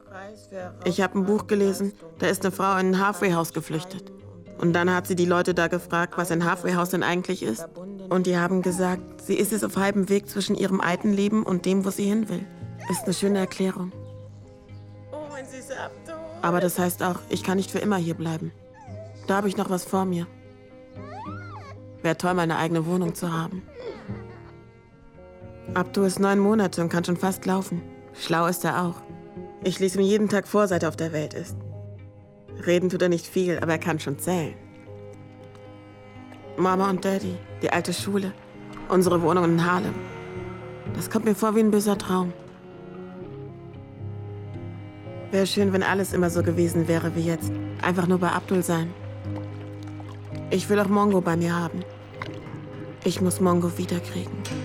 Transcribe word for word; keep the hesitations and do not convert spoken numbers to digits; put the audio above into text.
Ich habe ein Buch gelesen, da ist eine Frau in ein Halfway-Haus geflüchtet. Und dann hat sie die Leute da gefragt, was ein Halfway-Haus denn eigentlich ist. Und die haben gesagt, sie ist es auf halbem Weg zwischen ihrem alten Leben und dem, wo sie hin will. Ist eine schöne Erklärung. Aber das heißt auch, ich kann nicht für immer hier bleiben. Da habe ich noch was vor mir. Wäre toll, meine eigene Wohnung zu haben. Abdu ist neun Monate und kann schon fast laufen. Schlau ist er auch. Ich lese ihm jeden Tag vor, seit er auf der Welt ist. Reden tut er nicht viel, aber er kann schon zählen. Mama und Daddy, die alte Schule, unsere Wohnung in Harlem. Das kommt mir vor wie ein böser Traum. Wäre schön, wenn alles immer so gewesen wäre wie jetzt. Einfach nur bei Abdul sein. Ich will auch Mongo bei mir haben. Ich muss Mongo wiederkriegen.